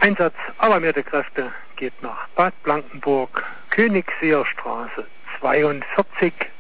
Einsatz alarmierter Kräfte geht nach Bad Blankenburg, Königsseer Straße 42.